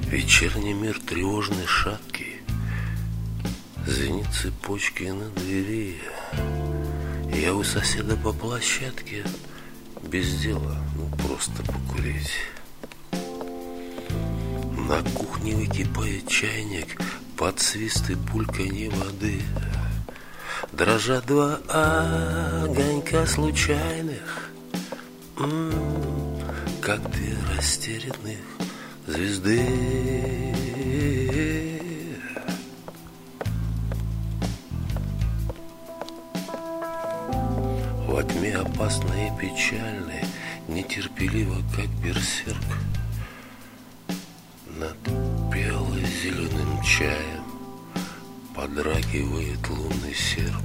Вечерний мир тревожный, шаткий, звенит цепочки на двери. Я у соседа по площадке, без дела, просто покурить. На кухне выкипает чайник, под свист и бульканье воды. Дрожат два огонька случайных, как две растерянных звезды. Во тьме опасной и печальной, нетерпеливо, как берсерк, над бело-зеленым чаем подрагивает лунный серп.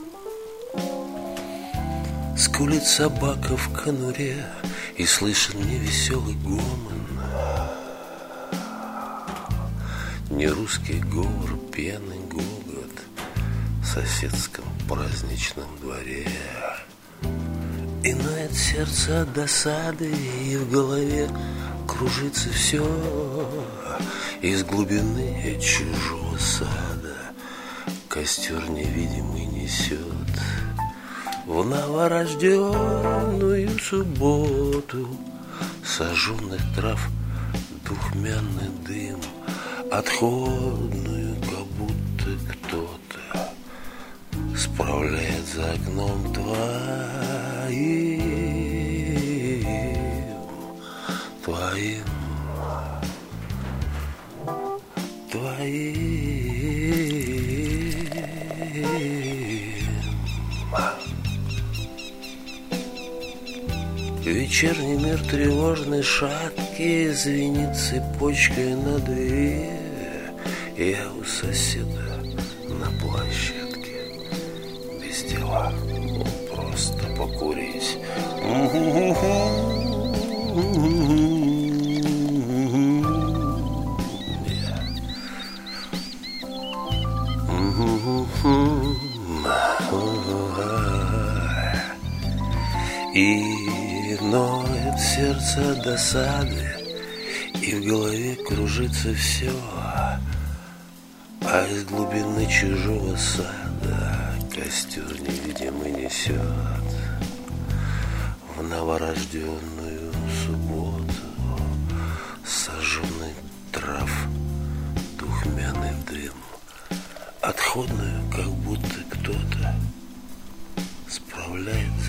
Скулит собака в конуре, и слышен невеселый гомон. Не русский говор, пьяный гогот в соседском праздничном дворе. И ноет сердце от досады, и в голове кружится все. Из глубины чужого сада костер невидимый несет в новорожденную субботу сожженных трав духмяный дым, отходную, как будто кто-то справляет за окном твоим. Вечерний мир тревожный, шаткий, звенит цепочкой на двери. Я у соседа на площадке, без дела, просто покурить. И ноет сердце от досады, и в голове кружится все, а из глубины чужого сада костер невидимый несет в новорожденную субботу сожженный трав духмяный дым, отходную, как будто кто-то справляет